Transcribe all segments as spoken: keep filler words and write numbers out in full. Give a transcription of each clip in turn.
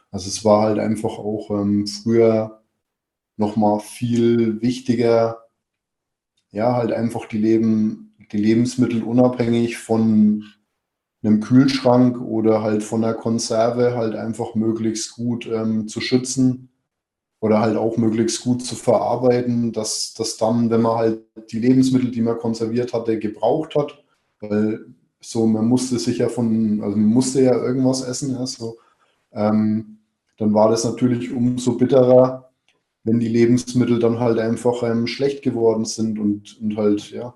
Also es war halt einfach auch ähm, früher nochmal viel wichtiger, ja, halt einfach die Leben, die Lebensmittel unabhängig von einem Kühlschrank oder halt von der Konserve halt einfach möglichst gut ähm, zu schützen oder halt auch möglichst gut zu verarbeiten, dass, dass dann, wenn man halt die Lebensmittel, die man konserviert hatte, gebraucht hat, weil so, man musste sich ja von, also man musste ja irgendwas essen, ja, so, ähm, dann war das natürlich umso bitterer, wenn die Lebensmittel dann halt einfach ähm, schlecht geworden sind und, und halt, ja.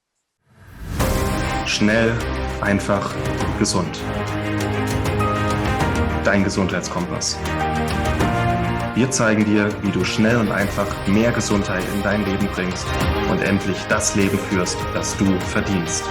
Schnell, einfach, gesund. Dein Gesundheitskompass. Wir zeigen dir, wie du schnell und einfach mehr Gesundheit in dein Leben bringst und endlich das Leben führst, das du verdienst.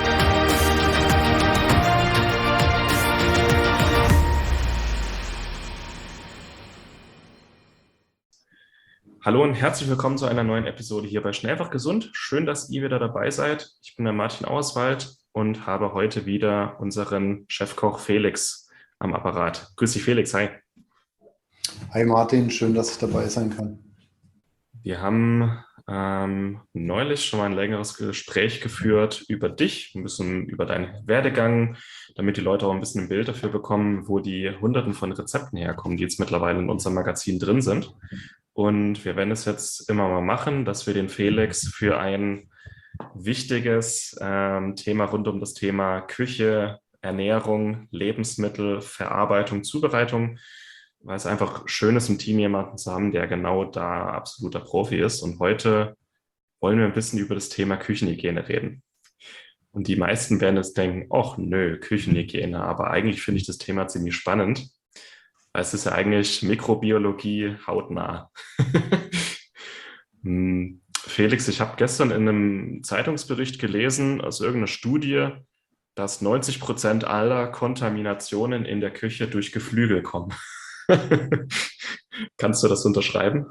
Hallo und herzlich willkommen zu einer neuen Episode hier bei Schnell einfach gesund. Schön, dass ihr wieder dabei seid. Ich bin der Martin Auerswald und habe heute wieder unseren Chefkoch Felix am Apparat. Grüß dich, Felix. Hi. Hi Martin, schön, dass ich dabei sein kann. Wir haben ähm, neulich schon mal ein längeres Gespräch geführt über dich, ein bisschen über deinen Werdegang, damit die Leute auch ein bisschen ein Bild dafür bekommen, wo die Hunderten von Rezepten herkommen, die jetzt mittlerweile in unserem Magazin drin sind. Und wir werden es jetzt immer mal machen, dass wir den Felix für ein wichtiges ähm, Thema rund um das Thema Küche, Ernährung, Lebensmittel, Verarbeitung, Zubereitung, weil es einfach schön ist, im Team jemanden zu haben, der genau da absoluter Profi ist. Und heute wollen wir ein bisschen über das Thema Küchenhygiene reden. Und die meisten werden jetzt denken, ach nö, Küchenhygiene, aber eigentlich finde ich das Thema ziemlich spannend, weil es ist ja eigentlich Mikrobiologie hautnah. Hm, Felix, ich habe gestern in einem Zeitungsbericht gelesen, aus irgendeiner Studie, dass neunzig Prozent aller Kontaminationen in der Küche durch Geflügel kommen. Kannst du das unterschreiben?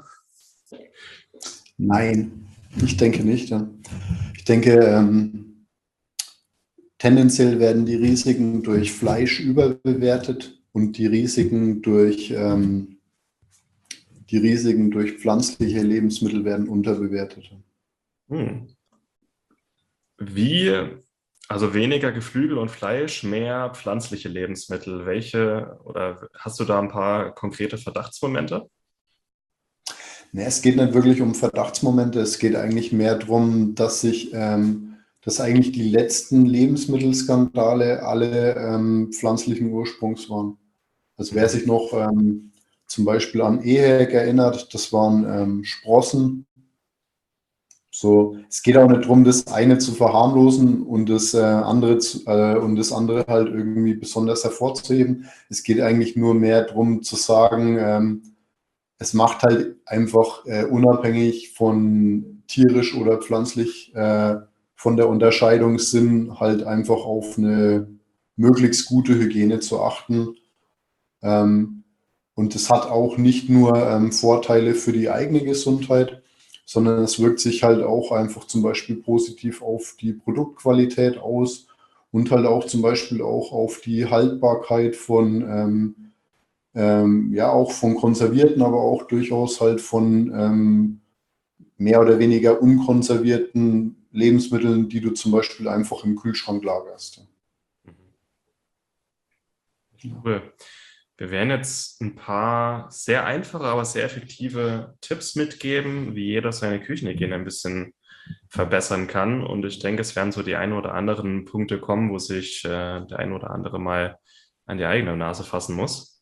Nein, ich denke nicht. Ja. Ich denke, ähm, tendenziell werden die Risiken durch Fleisch überbewertet und die Risiken durch, ähm, die Risiken durch pflanzliche Lebensmittel werden unterbewertet. Hm. Wie, also weniger Geflügel und Fleisch, mehr pflanzliche Lebensmittel. Welche, oder hast du da ein paar konkrete Verdachtsmomente? Nee, es geht nicht wirklich um Verdachtsmomente, es geht eigentlich mehr darum, dass sich, ähm, dass eigentlich die letzten Lebensmittelskandale alle ähm, pflanzlichen Ursprungs waren. Also wer Mhm. sich noch ähm, zum Beispiel an EHEC erinnert, das waren ähm, Sprossen. So, es geht auch nicht darum, das eine zu verharmlosen und das, äh, andere zu, äh, und das andere halt irgendwie besonders hervorzuheben. Es geht eigentlich nur mehr darum zu sagen, ähm, es macht halt einfach äh, unabhängig von tierisch oder pflanzlich äh, von der Unterscheidung Sinn, halt einfach auf eine möglichst gute Hygiene zu achten. Ähm, und es hat auch nicht nur ähm, Vorteile für die eigene Gesundheit, sondern es wirkt sich halt auch einfach zum Beispiel positiv auf die Produktqualität aus und halt auch zum Beispiel auch auf die Haltbarkeit von ähm, ähm, ja auch von konservierten, aber auch durchaus halt von ähm, mehr oder weniger unkonservierten Lebensmitteln, die du zum Beispiel einfach im Kühlschrank lagerst. Ja. Cool. Wir werden jetzt ein paar sehr einfache, aber sehr effektive Tipps mitgeben, wie jeder seine Küchenhygiene ein bisschen verbessern kann. Und ich denke, es werden so die ein oder anderen Punkte kommen, wo sich äh, der ein oder andere mal an die eigene Nase fassen muss.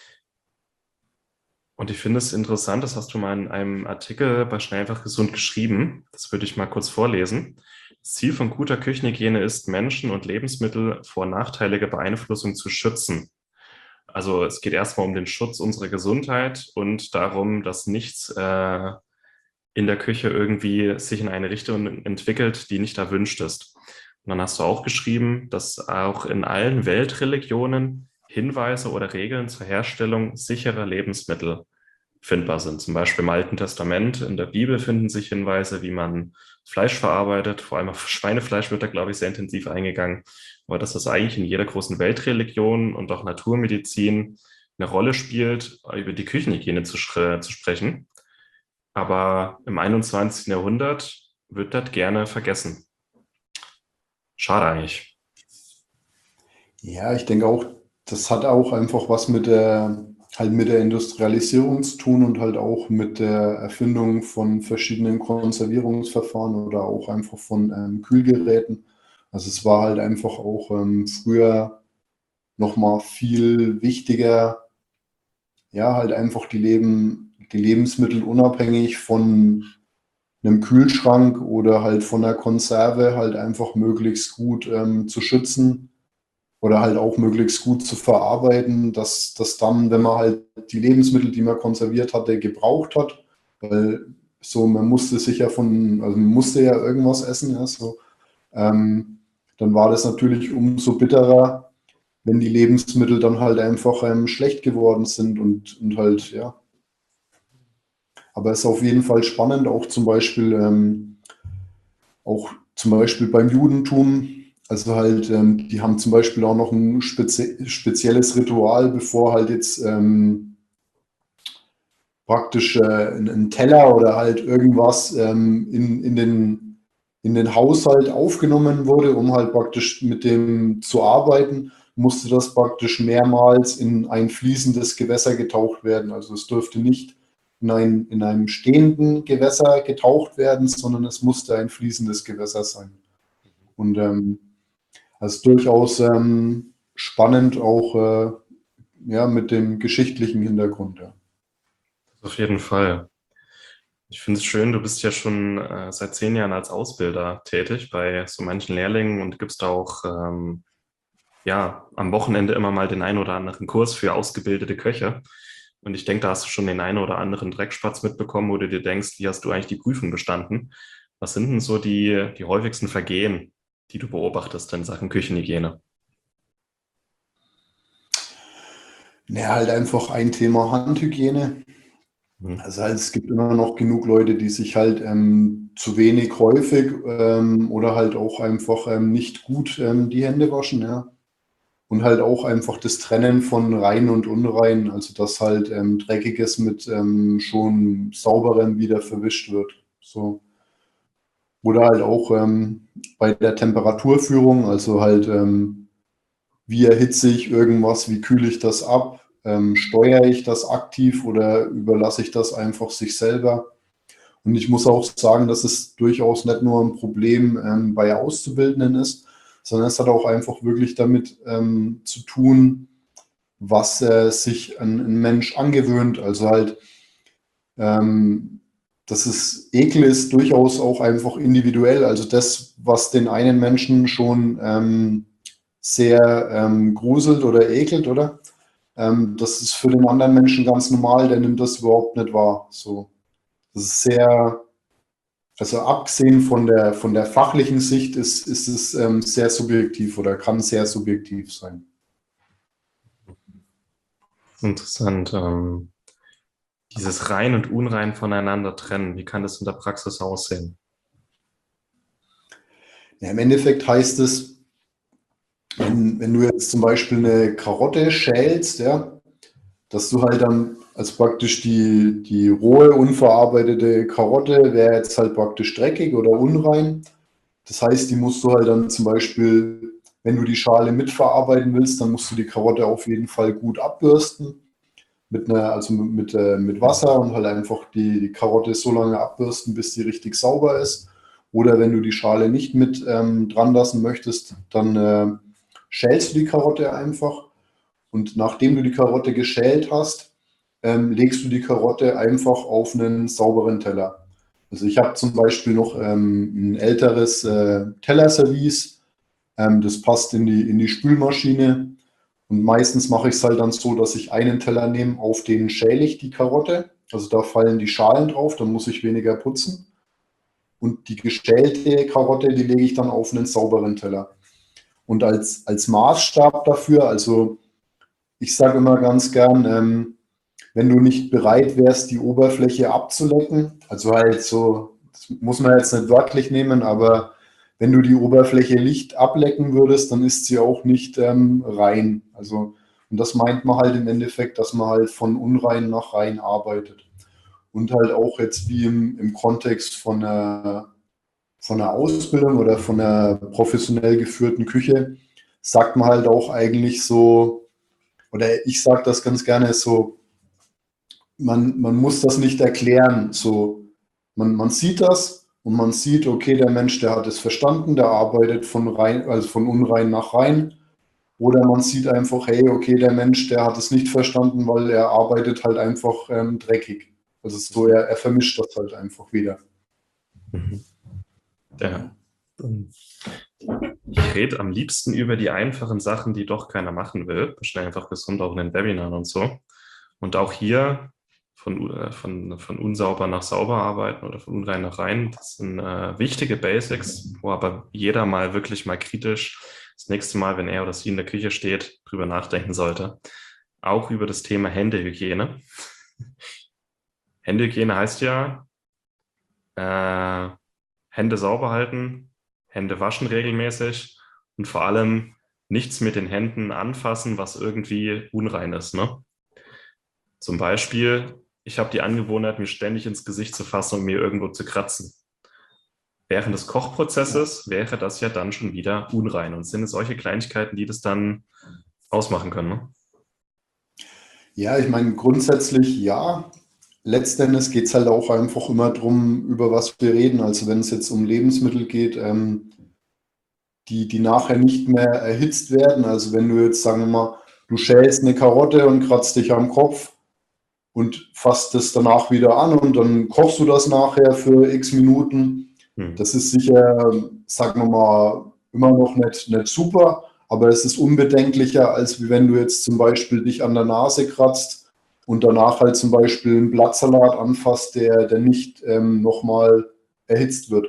Und ich finde es interessant, das hast du mal in einem Artikel bei Schnell einfach gesund geschrieben. Das würde ich mal kurz vorlesen. Das Ziel von guter Küchenhygiene ist, Menschen und Lebensmittel vor nachteiliger Beeinflussung zu schützen. Also es geht erstmal um den Schutz unserer Gesundheit und darum, dass nichts äh, in der Küche irgendwie sich in eine Richtung entwickelt, die nicht erwünscht ist. Und dann hast du auch geschrieben, dass auch in allen Weltreligionen Hinweise oder Regeln zur Herstellung sicherer Lebensmittel findbar sind. Zum Beispiel im Alten Testament, in der Bibel finden sich Hinweise, wie man Fleisch verarbeitet. Vor allem auf Schweinefleisch wird da, glaube ich, sehr intensiv eingegangen. Aber das ist eigentlich in jeder großen Weltreligion und auch Naturmedizin eine Rolle spielt, über die Küchenhygiene zu, zu sprechen. Aber im einundzwanzigsten. Jahrhundert wird das gerne vergessen. Schade eigentlich. Ja, ich denke auch, das hat auch einfach was mit der, halt mit der Industrialisierung zu tun und halt auch mit der Erfindung von verschiedenen Konservierungsverfahren oder auch einfach von ähm, Kühlgeräten. Also es war halt einfach auch ähm, früher nochmal viel wichtiger, ja, halt einfach die Leben, die Lebensmittel unabhängig von einem Kühlschrank oder halt von der Konserve halt einfach möglichst gut ähm, zu schützen oder halt auch möglichst gut zu verarbeiten, dass das dann, wenn man halt die Lebensmittel, die man konserviert hatte, gebraucht hat, weil so man musste sich ja von, also man musste ja irgendwas essen, ja, so, ähm, dann war das natürlich umso bitterer, wenn die Lebensmittel dann halt einfach ähm, schlecht geworden sind und, und halt, ja. Aber es ist auf jeden Fall spannend, auch zum Beispiel, ähm, auch zum Beispiel beim Judentum. Also halt, ähm, die haben zum Beispiel auch noch ein spezi spezielles Ritual, bevor halt jetzt ähm, praktisch äh, ein, ein Teller oder halt irgendwas ähm, in, in den, in den Haushalt aufgenommen wurde, um halt praktisch mit dem zu arbeiten, musste das praktisch mehrmals in ein fließendes Gewässer getaucht werden. Also es durfte nicht in, ein, in einem stehenden Gewässer getaucht werden, sondern es musste ein fließendes Gewässer sein. Und ähm, das ist durchaus ähm, spannend, auch äh, ja, mit dem geschichtlichen Hintergrund. Ja. Auf jeden Fall. Ich finde es schön, du bist ja schon äh, seit zehn Jahren als Ausbilder tätig bei so manchen Lehrlingen und gibst auch ähm, ja, am Wochenende immer mal den einen oder anderen Kurs für ausgebildete Köche. Und ich denke, da hast du schon den einen oder anderen Dreckspatz mitbekommen, wo du dir denkst, wie hast du eigentlich die Prüfung bestanden? Was sind denn so die, die häufigsten Vergehen, die du beobachtest in Sachen Küchenhygiene? Ja, halt einfach ein Thema Handhygiene. Hm. Also halt, es gibt immer noch genug Leute, die sich halt ähm, zu wenig häufig ähm, oder halt auch einfach ähm, nicht gut ähm, die Hände waschen, ja. Und halt auch einfach das Trennen von rein und unrein, also dass halt ähm, Dreckiges mit ähm, schon sauberem wieder verwischt wird. So. Oder halt auch ähm, bei der Temperaturführung, also halt ähm, wie erhitze ich irgendwas, wie kühle ich das ab, ähm, steuere ich das aktiv oder überlasse ich das einfach sich selber? Und ich muss auch sagen, dass es durchaus nicht nur ein Problem ähm, bei Auszubildenden ist, sondern es hat auch einfach wirklich damit ähm, zu tun, was äh, sich ein, ein Mensch angewöhnt. Also halt, ähm, das ist, Ekel ist durchaus auch einfach individuell. Also das, was den einen Menschen schon ähm, sehr ähm, gruselt oder ekelt, oder? Ähm, das ist für den anderen Menschen ganz normal, der nimmt das überhaupt nicht wahr. So, das ist sehr, also abgesehen von der, von der fachlichen Sicht ist, ist es ähm, sehr subjektiv oder kann sehr subjektiv sein. Interessant. Ähm, dieses Rein und Unrein voneinander trennen, wie kann das in der Praxis aussehen? Ja, im Endeffekt heißt es, wenn, wenn du jetzt zum Beispiel eine Karotte schälst, ja, dass du halt dann, also praktisch die, die rohe, unverarbeitete Karotte wäre jetzt halt praktisch dreckig oder unrein. Das heißt, die musst du halt dann zum Beispiel, wenn du die Schale mitverarbeiten willst, dann musst du die Karotte auf jeden Fall gut abbürsten. Mit einer, also mit, äh, mit Wasser und halt einfach die, die Karotte so lange abbürsten, bis die richtig sauber ist. Oder wenn du die Schale nicht mit ähm, dran lassen möchtest, dann äh, schälst du die Karotte einfach. Und nachdem du die Karotte geschält hast, ähm, legst du die Karotte einfach auf einen sauberen Teller. Also ich habe zum Beispiel noch ähm, ein älteres äh, Tellerservice, ähm, das passt in die, in die Spülmaschine. Und meistens mache ich es halt dann so, dass ich einen Teller nehme, auf den schäle ich die Karotte. Also da fallen die Schalen drauf, dann muss ich weniger putzen. Und die geschälte Karotte, die lege ich dann auf einen sauberen Teller. Und als, als Maßstab dafür, also ich sage immer ganz gern, ähm, wenn du nicht bereit wärst, die Oberfläche abzulecken, also halt so, das muss man jetzt nicht wörtlich nehmen, aber wenn du die Oberfläche nicht ablecken würdest, dann ist sie auch nicht ähm, rein. Also, Und das meint man halt im Endeffekt, dass man halt von unrein nach rein arbeitet. Und halt auch jetzt wie im, im Kontext von einer, von einer Ausbildung oder von einer professionell geführten Küche, sagt man halt auch eigentlich so, oder ich sage das ganz gerne so, man, man muss das nicht erklären. So, man, man sieht das und man sieht, okay, der Mensch, der hat es verstanden, der arbeitet von rein, also von unrein nach rein. Oder man sieht einfach, hey, okay, der Mensch, der hat es nicht verstanden, weil er arbeitet halt einfach ähm, dreckig. Also so, er, er vermischt das halt einfach wieder. Mhm. Ja. Ich rede am liebsten über die einfachen Sachen, die doch keiner machen will. Schnell einfach gesund, auch in den Webinaren und so. Und auch hier von, äh, von, von unsauber nach sauber arbeiten oder von unrein nach rein. Das sind äh, wichtige Basics, wo aber jeder mal wirklich mal kritisch das nächste Mal, wenn er oder sie in der Küche steht, drüber nachdenken sollte. Auch über das Thema Händehygiene. Händehygiene heißt ja, äh, Hände sauber halten, Hände waschen regelmäßig und vor allem nichts mit den Händen anfassen, was irgendwie unrein ist. Ne? Zum Beispiel, ich habe die Angewohnheit, mir ständig ins Gesicht zu fassen und mir irgendwo zu kratzen. Während des Kochprozesses wäre das ja dann schon wieder unrein. Und sind es solche Kleinigkeiten, die das dann ausmachen können? Ne? Ja, ich meine, grundsätzlich ja. Letztendlich geht es halt auch einfach immer darum, über was wir reden. Also wenn es jetzt um Lebensmittel geht, ähm, die, die nachher nicht mehr erhitzt werden. Also wenn du jetzt, sagen wir mal, du schälst eine Karotte und kratzt dich am Kopf und fasst es danach wieder an und dann kochst du das nachher für x Minuten. Hm. Das ist sicher, sagen wir mal, immer noch nicht, nicht super, aber es ist unbedenklicher, als wie wenn du jetzt zum Beispiel dich an der Nase kratzt und danach halt zum Beispiel einen Blattsalat anfasst, der, der nicht ähm, nochmal erhitzt wird.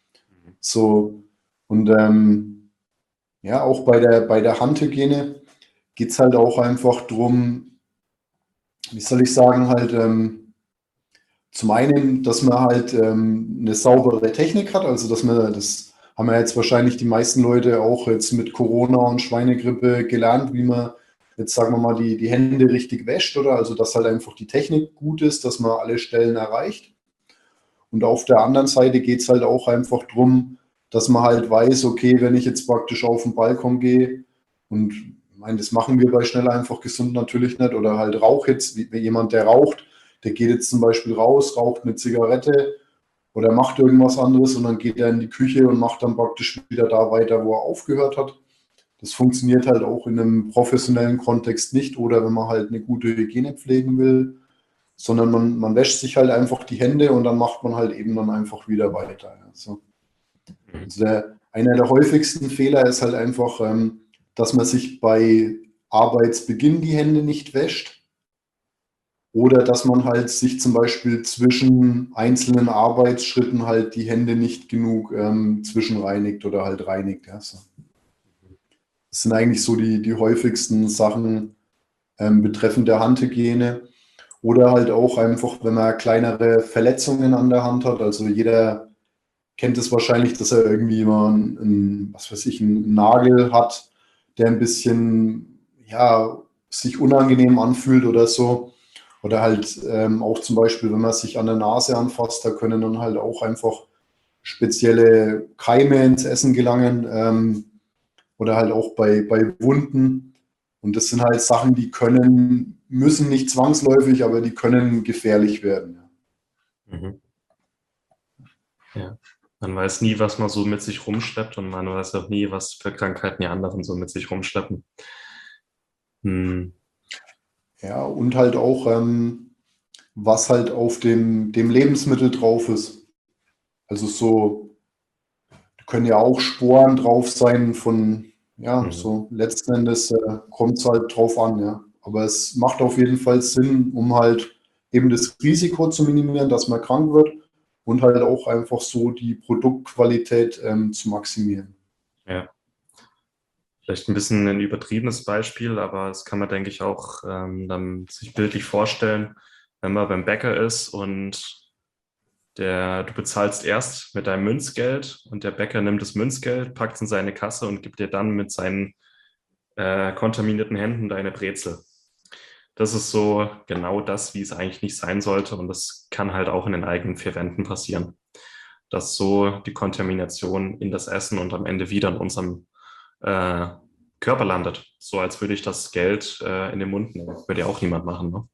So, und ähm, ja, auch bei der, bei der Handhygiene geht es halt auch einfach drum, wie soll ich sagen, halt ähm, zum einen, dass man halt ähm, eine saubere Technik hat, also dass man, das haben ja jetzt wahrscheinlich die meisten Leute auch jetzt mit Corona und Schweinegrippe gelernt, wie man jetzt, sagen wir mal, die, die Hände richtig wäscht, oder? Also dass halt einfach die Technik gut ist, dass man alle Stellen erreicht. Und auf der anderen Seite geht es halt auch einfach drum, dass man halt weiß, okay, wenn ich jetzt praktisch auf den Balkon gehe und ich meine, das machen wir bei Schnell einfach gesund natürlich nicht oder halt rauch jetzt, wie, wie jemand, der raucht, der geht jetzt zum Beispiel raus, raucht eine Zigarette oder macht irgendwas anderes und dann geht er in die Küche und macht dann praktisch wieder da weiter, wo er aufgehört hat. Das funktioniert halt auch in einem professionellen Kontext nicht oder wenn man halt eine gute Hygiene pflegen will, sondern man, man wäscht sich halt einfach die Hände und dann macht man halt eben dann einfach wieder weiter. Also, also der, einer der häufigsten Fehler ist halt einfach, ähm, dass man sich bei Arbeitsbeginn die Hände nicht wäscht oder dass man halt sich zum Beispiel zwischen einzelnen Arbeitsschritten halt die Hände nicht genug ähm, zwischenreinigt oder halt reinigt. Ja. So. Das sind eigentlich so die, die häufigsten Sachen ähm, betreffend der Handhygiene. Oder halt auch einfach, wenn man kleinere Verletzungen an der Hand hat. Also jeder kennt es wahrscheinlich, dass er irgendwie mal einen, was weiß ich, einen Nagel hat, der ein bisschen, ja, sich unangenehm anfühlt oder so. Oder halt ähm, auch zum Beispiel, wenn man sich an der Nase anfasst, da können dann halt auch einfach spezielle Keime ins Essen gelangen. Ähm, oder halt auch bei, bei Wunden. Und das sind halt Sachen, die können, müssen nicht zwangsläufig, aber die können gefährlich werden. Mhm. Ja. Man weiß nie, was man so mit sich rumschleppt und man weiß auch nie, was für Krankheiten die anderen so mit sich rumschleppen. Hm. Ja, und halt auch, ähm, was halt auf dem, dem Lebensmittel drauf ist. Also so, können ja auch Sporen drauf sein von, ja, Mhm. so letzten Endes äh, kommt es halt drauf an, ja. Aber es macht auf jeden Fall Sinn, um halt eben das Risiko zu minimieren, dass man krank wird und halt auch einfach so die Produktqualität ähm, zu maximieren. Ja. Vielleicht ein bisschen ein übertriebenes Beispiel, aber das kann man, denke ich, auch ähm, dann sich bildlich vorstellen, wenn man beim Bäcker ist und der, du bezahlst erst mit deinem Münzgeld und der Bäcker nimmt das Münzgeld, packt es in seine Kasse und gibt dir dann mit seinen äh, kontaminierten Händen deine Brezel. Das ist so genau das, wie es eigentlich nicht sein sollte. Und das kann halt auch in den eigenen vier Wänden passieren, dass so die Kontamination in das Essen und am Ende wieder in unserem äh, Körper landet. So als würde ich das Geld äh, in den Mund nehmen. Würde ja auch niemand machen, ne?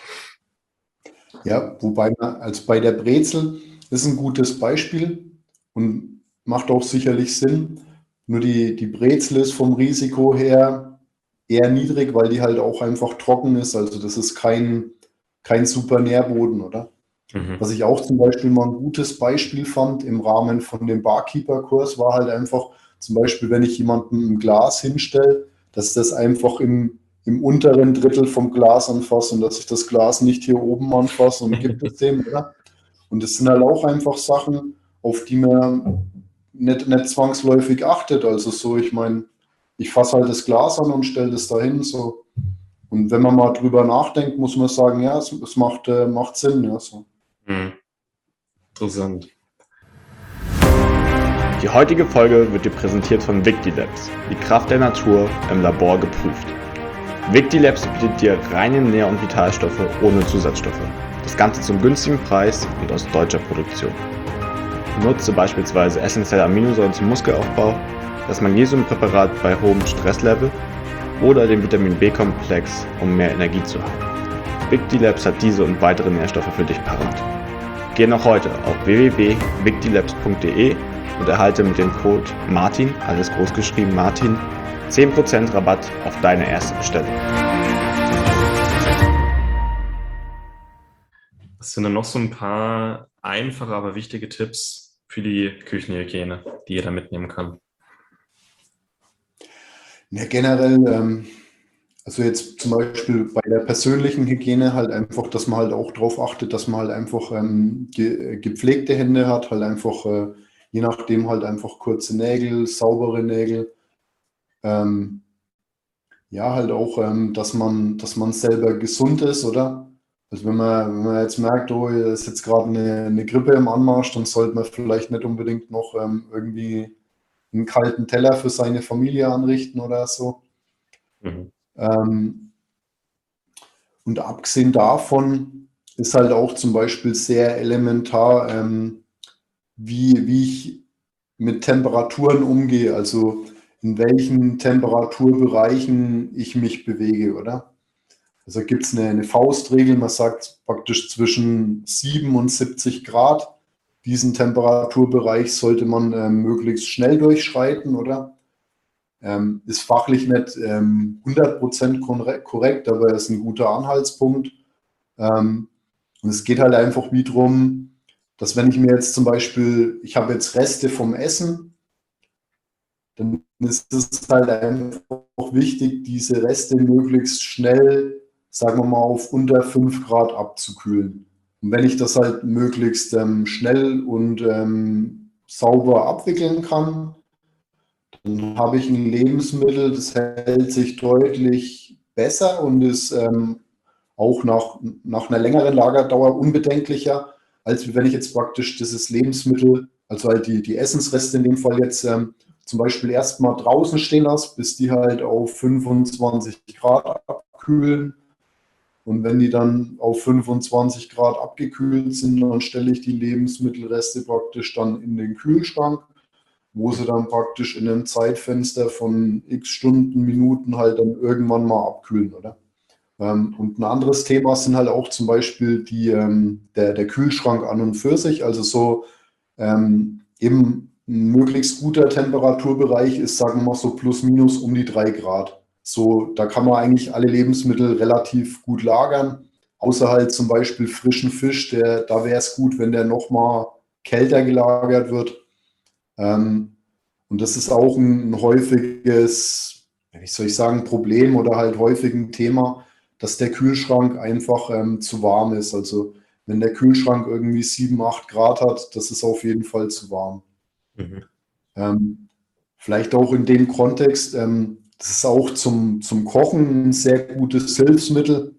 Ja, wobei man, als bei der Brezel ist ein gutes Beispiel und macht auch sicherlich Sinn. Nur die, die Brezel ist vom Risiko her eher niedrig, weil die halt auch einfach trocken ist. Also das ist kein, kein super Nährboden, oder? Mhm. Was ich auch zum Beispiel mal ein gutes Beispiel fand im Rahmen von dem Barkeeper-Kurs, war halt einfach zum Beispiel, wenn ich jemandem ein Glas hinstelle, dass das einfach im, im unteren Drittel vom Glas anfasse und dass ich das Glas nicht hier oben anfasse und gibt es dem, oder? Und das sind halt auch einfach Sachen, auf die man nicht, nicht zwangsläufig achtet. Also so, ich meine, ich fasse halt das Glas an und stelle das dahin, so. Und wenn man mal drüber nachdenkt, muss man sagen, ja, es, es macht, äh, macht Sinn, ja, so. Mhm. Interessant. Die heutige Folge wird dir präsentiert von Victilabs, die Kraft der Natur im Labor geprüft. Victilabs bietet dir reine Nähr- und Vitalstoffe ohne Zusatzstoffe. Das Ganze zum günstigen Preis und aus deutscher Produktion. Nutze beispielsweise essentielle Aminosäuren zum Muskelaufbau, das Magnesiumpräparat bei hohem Stresslevel oder den Vitamin B-Komplex, um mehr Energie zu haben. Victilabs hat diese und weitere Nährstoffe für dich parat. Geh noch heute auf w w w punkt victilabs punkt d e und erhalte mit dem Code Martin, alles groß geschrieben Martin, zehn Prozent Rabatt auf deine erste Bestellung. Was sind denn noch so ein paar einfache, aber wichtige Tipps für die Küchenhygiene, die jeder mitnehmen kann? Ja, generell, ähm, also jetzt zum Beispiel bei der persönlichen Hygiene halt einfach, dass man halt auch darauf achtet, dass man halt einfach ähm, ge gepflegte Hände hat, halt einfach, äh, je nachdem halt einfach kurze Nägel, saubere Nägel. Ähm, ja, halt auch, ähm, dass man, dass man selber gesund ist, oder? Also wenn man, wenn man jetzt merkt, oh, hier ist jetzt gerade eine, eine Grippe im Anmarsch, dann sollte man vielleicht nicht unbedingt noch ähm, irgendwie einen kalten Teller für seine Familie anrichten oder so. Mhm. Ähm, und abgesehen davon ist halt auch zum Beispiel sehr elementar, ähm, wie, wie ich mit Temperaturen umgehe, also in welchen Temperaturbereichen ich mich bewege, oder? Also gibt es eine, eine Faustregel, man sagt praktisch zwischen siebenundsiebzig Grad. Diesen Temperaturbereich sollte man ähm, möglichst schnell durchschreiten, oder? Ähm, ist fachlich nicht ähm, hundert Prozent korrekt, aber ist ein guter Anhaltspunkt. Ähm, und es geht halt einfach wie drum, dass wenn ich mir jetzt zum Beispiel, ich habe jetzt Reste vom Essen, dann ist es halt einfach wichtig, diese Reste möglichst schnell, sagen wir mal, auf unter fünf Grad abzukühlen. Und wenn ich das halt möglichst ähm, schnell und ähm, sauber abwickeln kann, dann habe ich ein Lebensmittel, das hält sich deutlich besser und ist ähm, auch nach, nach einer längeren Lagerdauer unbedenklicher, als wenn ich jetzt praktisch dieses Lebensmittel, also halt die, die Essensreste in dem Fall jetzt ähm, zum Beispiel erstmal draußen stehen lasse, bis die halt auf fünfundzwanzig Grad abkühlen. Und wenn die dann auf fünfundzwanzig Grad abgekühlt sind, dann stelle ich die Lebensmittelreste praktisch dann in den Kühlschrank, wo sie dann praktisch in einem Zeitfenster von x Stunden, Minuten halt dann irgendwann mal abkühlen, oder? Ähm, und ein anderes Thema sind halt auch zum Beispiel die, ähm, der, der Kühlschrank an und für sich. Also so ähm, eben ein möglichst guter Temperaturbereich ist, sagen wir mal so plus minus um die drei Grad. So, da kann man eigentlich alle Lebensmittel relativ gut lagern, außer halt zum Beispiel frischen Fisch, der, da wäre es gut, wenn der nochmal kälter gelagert wird. Ähm, und das ist auch ein, ein häufiges, wie soll ich sagen, Problem oder halt häufig ein Thema, dass der Kühlschrank einfach ähm, zu warm ist. Also wenn der Kühlschrank irgendwie sieben, acht Grad hat, das ist auf jeden Fall zu warm. Mhm. Ähm, vielleicht auch in dem Kontext, ähm, das ist auch zum, zum Kochen ein sehr gutes Hilfsmittel.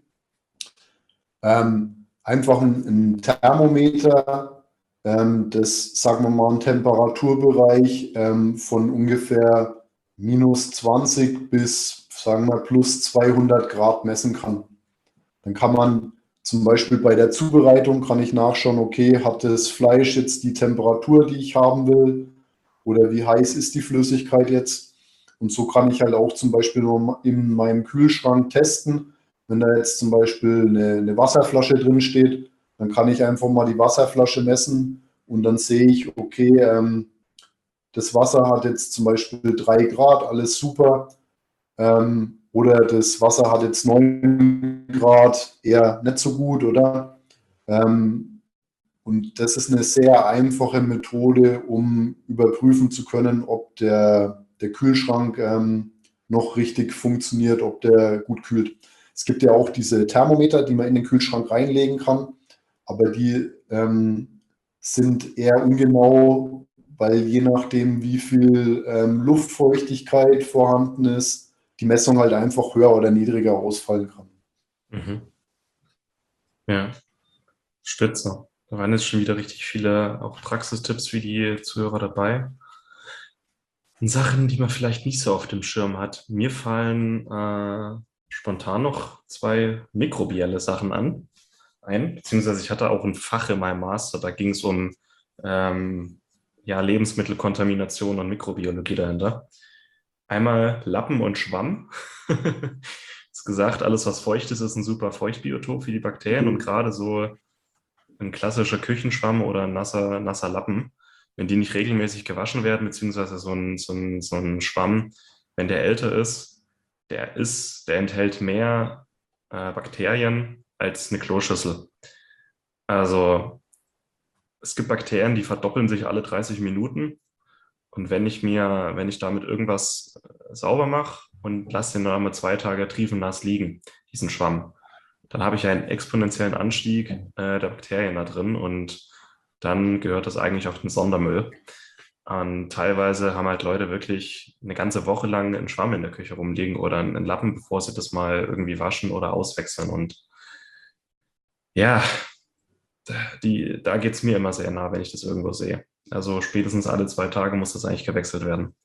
Ähm, einfach ein, ein Thermometer, ähm, das, sagen wir mal, einen Temperaturbereich ähm, von ungefähr minus zwanzig bis, sagen wir, plus zweihundert Grad messen kann. Dann kann man zum Beispiel bei der Zubereitung kann ich nachschauen, okay, hat das Fleisch jetzt die Temperatur, die ich haben will? Oder wie heiß ist die Flüssigkeit jetzt? Und so kann ich halt auch zum Beispiel in meinem Kühlschrank testen. Wenn da jetzt zum Beispiel eine, eine Wasserflasche drin steht, dann kann ich einfach mal die Wasserflasche messen und dann sehe ich, okay, ähm, das Wasser hat jetzt zum Beispiel drei Grad, alles super. Ähm, oder das Wasser hat jetzt neun Grad, eher nicht so gut, oder? Ähm, und das ist eine sehr einfache Methode, um überprüfen zu können, ob der, der Kühlschrank ähm, noch richtig funktioniert, ob der gut kühlt. Es gibt ja auch diese Thermometer, die man in den Kühlschrank reinlegen kann, aber die ähm, sind eher ungenau, weil je nachdem, wie viel ähm, Luftfeuchtigkeit vorhanden ist, die Messung halt einfach höher oder niedriger ausfallen kann. Mhm. Ja, spitze. Da waren jetzt schon wieder richtig viele auch Praxistipps für die Zuhörer dabei. Und Sachen, die man vielleicht nicht so auf dem Schirm hat. Mir fallen äh, spontan noch zwei mikrobielle Sachen an, ein, beziehungsweise ich hatte auch ein Fach in meinem Master, da ging es um ähm, ja, Lebensmittelkontamination und Mikrobiologie dahinter. Einmal Lappen und Schwamm. Ist gesagt, alles, was feucht ist, ist ein super Feuchtbiotop für die Bakterien und gerade so ein klassischer Küchenschwamm oder ein nasser, nasser Lappen, wenn die nicht regelmäßig gewaschen werden, beziehungsweise so ein, so ein, so ein Schwamm, wenn der älter ist, der ist, der enthält mehr äh, Bakterien als eine Kloschüssel. Also es gibt Bakterien, die verdoppeln sich alle dreißig Minuten. Und wenn ich mir, wenn ich damit irgendwas sauber mache und lasse den dann mal zwei Tage triefennass liegen, diesen Schwamm, dann habe ich einen exponentiellen Anstieg äh, der Bakterien da drin und dann gehört das eigentlich auf den Sondermüll. Und teilweise haben halt Leute wirklich eine ganze Woche lang einen Schwamm in der Küche rumliegen oder einen Lappen, bevor sie das mal irgendwie waschen oder auswechseln. Und ja, die, da geht es mir immer sehr nah, wenn ich das irgendwo sehe. Also spätestens alle zwei Tage muss das eigentlich gewechselt werden.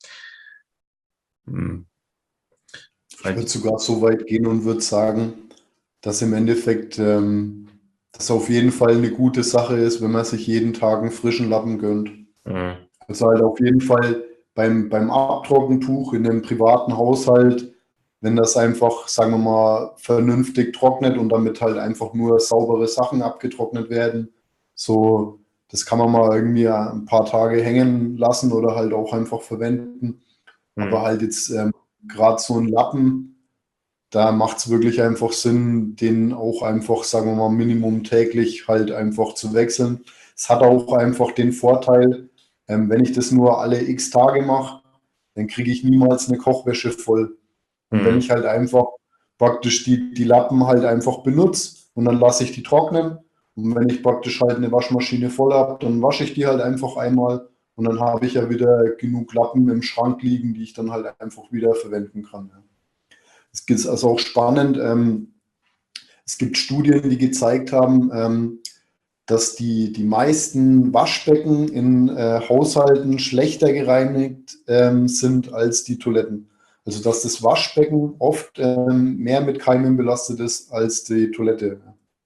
Hm. Ich würde sogar so weit gehen und würde sagen, dass im Endeffekt ähm, das auf jeden Fall eine gute Sache ist, wenn man sich jeden Tag einen frischen Lappen gönnt. Mhm. Also halt auf jeden Fall beim, beim Abtrockentuch in einem privaten Haushalt, wenn das einfach, sagen wir mal, vernünftig trocknet und damit halt einfach nur saubere Sachen abgetrocknet werden, so, das kann man mal irgendwie ein paar Tage hängen lassen oder halt auch einfach verwenden. Mhm. Aber halt jetzt ähm, gerade so ein Lappen, da macht es wirklich einfach Sinn, den auch einfach, sagen wir mal, Minimum täglich halt einfach zu wechseln. Es hat auch einfach den Vorteil, ähm, wenn ich das nur alle x Tage mache, dann kriege ich niemals eine Kochwäsche voll. Und wenn Mhm. ich halt einfach praktisch die, die Lappen halt einfach benutze und dann lasse ich die trocknen. Und wenn ich praktisch halt eine Waschmaschine voll habe, dann wasche ich die halt einfach einmal und dann habe ich ja wieder genug Lappen im Schrank liegen, die ich dann halt einfach wieder verwenden kann. Es ist also auch spannend. Ähm, es gibt Studien, die gezeigt haben, ähm, dass die, die meisten Waschbecken in äh, Haushalten schlechter gereinigt ähm, sind als die Toiletten. Also dass das Waschbecken oft ähm, mehr mit Keimen belastet ist als die Toilette.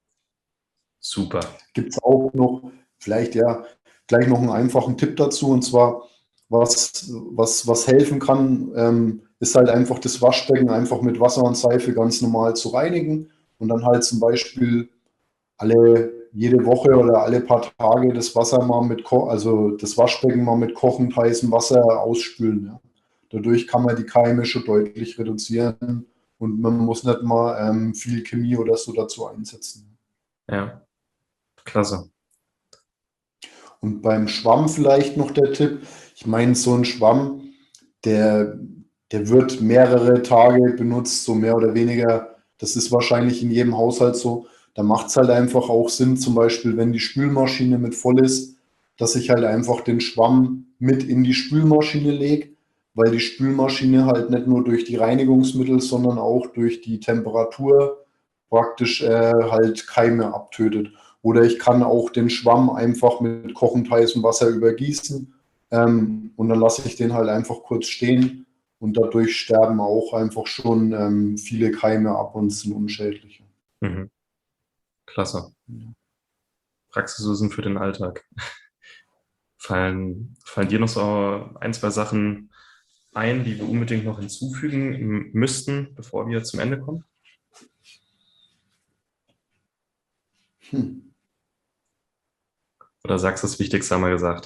Super. Gibt es auch noch, vielleicht ja, gleich noch einen einfachen Tipp dazu, und zwar, was, was, was helfen kann, ähm, ist halt einfach das Waschbecken einfach mit Wasser und Seife ganz normal zu reinigen und dann halt zum Beispiel alle jede Woche oder alle paar Tage das Wasser mal mit, Ko also das Waschbecken mal mit kochend heißem Wasser ausspülen. Ja. Dadurch kann man die Keime schon deutlich reduzieren und man muss nicht mal ähm, viel Chemie oder so dazu einsetzen. Ja, klasse. Und beim Schwamm vielleicht noch der Tipp. Ich meine, so ein Schwamm, der, der wird mehrere Tage benutzt, so mehr oder weniger. Das ist wahrscheinlich in jedem Haushalt so. Da macht es halt einfach auch Sinn, zum Beispiel, wenn die Spülmaschine mit voll ist, dass ich halt einfach den Schwamm mit in die Spülmaschine lege, weil die Spülmaschine halt nicht nur durch die Reinigungsmittel, sondern auch durch die Temperatur praktisch äh, halt Keime abtötet. Oder ich kann auch den Schwamm einfach mit kochend heißem Wasser übergießen ähm, und dann lasse ich den halt einfach kurz stehen und dadurch sterben auch einfach schon ähm, viele Keime ab und sind unschädlich. Mhm. Klasse. Praxiswissen für den Alltag. Fallen, fallen dir noch so ein, zwei Sachen ein, die wir unbedingt noch hinzufügen müssten, bevor wir zum Ende kommen? Hm. Oder sagst du, das Wichtigste haben wir gesagt?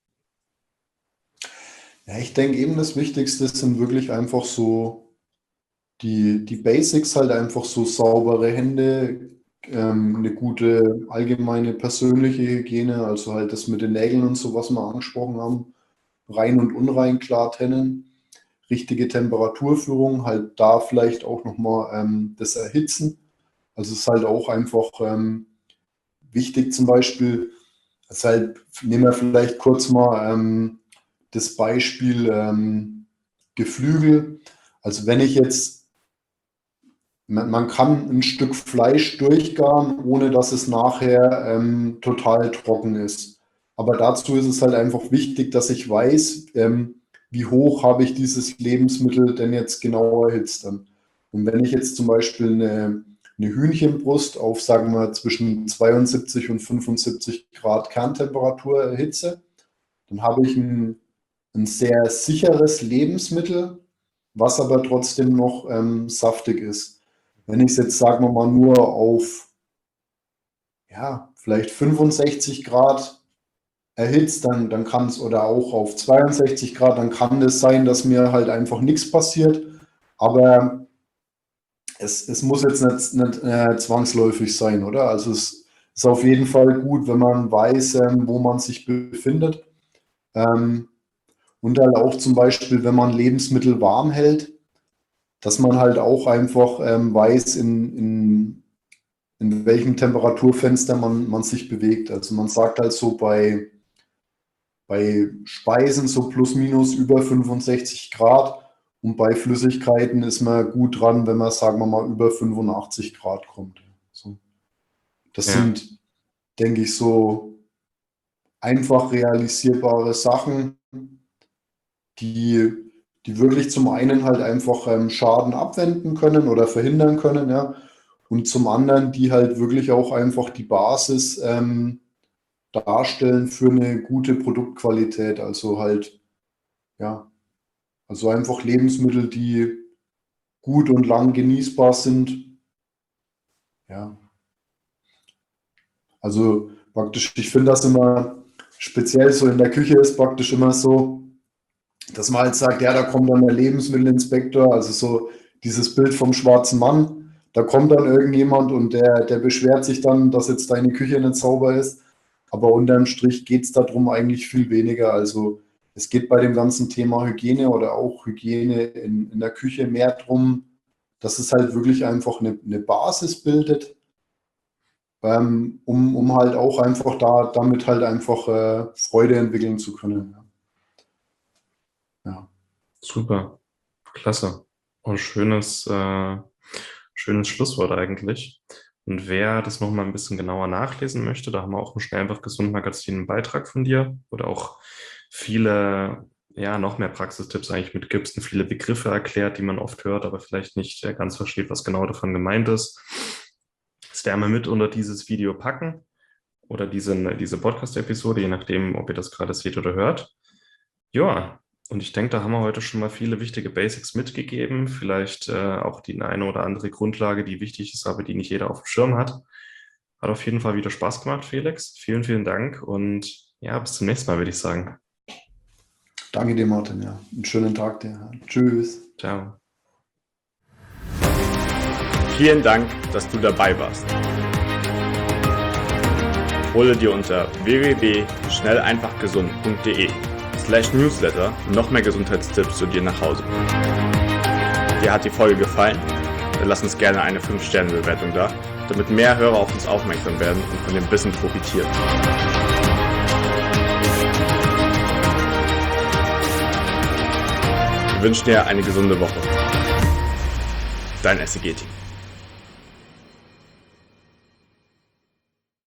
Ja, ich denke eben, das Wichtigste sind wirklich einfach so die, die Basics, halt einfach so saubere Hände, ähm, eine gute allgemeine persönliche Hygiene, also halt das mit den Nägeln und so, was wir angesprochen haben, rein und unrein klar trennen, richtige Temperaturführung, halt da vielleicht auch nochmal ähm, das Erhitzen. Also es ist halt auch einfach ähm, wichtig zum Beispiel, deshalb nehmen wir vielleicht kurz mal ähm, das Beispiel ähm, Geflügel. Also wenn ich jetzt, man, man kann ein Stück Fleisch durchgaren, ohne dass es nachher ähm, total trocken ist. Aber dazu ist es halt einfach wichtig, dass ich weiß, ähm, wie hoch habe ich dieses Lebensmittel denn jetzt genau erhitzt dann. Und wenn ich jetzt zum Beispiel eine, eine Hühnchenbrust auf, sagen wir, zwischen zweiundsiebzig und fünfundsiebzig Grad Kerntemperatur erhitze, dann habe ich ein, ein sehr sicheres Lebensmittel, was aber trotzdem noch ähm, saftig ist. Wenn ich es jetzt, sagen wir mal, nur auf, ja, vielleicht fünfundsechzig Grad erhitzt, dann, dann kann es, oder auch auf zweiundsechzig Grad, dann kann es sein, dass mir halt einfach nichts passiert. Aber es, es muss jetzt nicht, nicht äh, zwangsläufig sein, oder? Also es ist auf jeden Fall gut, wenn man weiß, ähm, wo man sich befindet. Ähm, und dann auch zum Beispiel, wenn man Lebensmittel warm hält, dass man halt auch einfach ähm, weiß, in, in, in welchem Temperaturfenster man, man sich bewegt. Also man sagt halt so bei, bei Speisen so plus minus über fünfundsechzig Grad und bei Flüssigkeiten ist man gut dran, wenn man, sagen wir mal, über fünfundachtzig Grad kommt. So. Das Ja. sind, denke ich, so einfach realisierbare Sachen, die, die wirklich zum einen halt einfach ähm, Schaden abwenden können oder verhindern können, ja, und zum anderen, die halt wirklich auch einfach die Basis ähm, darstellen für eine gute Produktqualität. Also halt, ja, also einfach Lebensmittel, die gut und lang genießbar sind. Ja. Also praktisch, ich finde das immer speziell so in der Küche ist praktisch immer so, dass man halt sagt, ja, da kommt dann der Lebensmittelinspektor, also so dieses Bild vom schwarzen Mann, da kommt dann irgendjemand und der, der beschwert sich dann, dass jetzt deine Küche nicht sauber ist, aber unterm Strich geht es darum eigentlich viel weniger, also es geht bei dem ganzen Thema Hygiene oder auch Hygiene in, in der Küche mehr darum, dass es halt wirklich einfach eine, eine Basis bildet, ähm, um, um halt auch einfach da, damit halt einfach äh, Freude entwickeln zu können. Ja. Ja. Super, klasse. Und schönes, äh, schönes Schlusswort eigentlich. Und wer das nochmal ein bisschen genauer nachlesen möchte, da haben wir auch im Schnell einfach gesund Magazin einen Beitrag von dir, wo du auch viele, ja, noch mehr Praxistipps eigentlich mitgibst und viele Begriffe erklärt, die man oft hört, aber vielleicht nicht ganz versteht, was genau davon gemeint ist. Das werden wir mit unter dieses Video packen oder diese, diese Podcast-Episode, je nachdem, ob ihr das gerade seht oder hört. Ja, und ich denke, da haben wir heute schon mal viele wichtige Basics mitgegeben, vielleicht äh, auch die eine oder andere Grundlage, die wichtig ist, aber die nicht jeder auf dem Schirm hat. Hat auf jeden Fall wieder Spaß gemacht, Felix. Vielen, vielen Dank und ja, bis zum nächsten Mal, würde ich sagen. Danke dir, Martin. Ja. Einen schönen Tag dir. Tschüss. Ciao. Vielen Dank, dass du dabei warst. Hole dir unter w w w punkt schnell einfach gesund punkt de slash newsletter noch mehr Gesundheitstipps zu dir nach Hause. Dir hat die Folge gefallen? Dann lass uns gerne eine fünf Sterne Bewertung da, damit mehr Hörer auf uns aufmerksam werden und von dem Wissen profitieren. Wir wünschen dir eine gesunde Woche. Dein S E G-Team.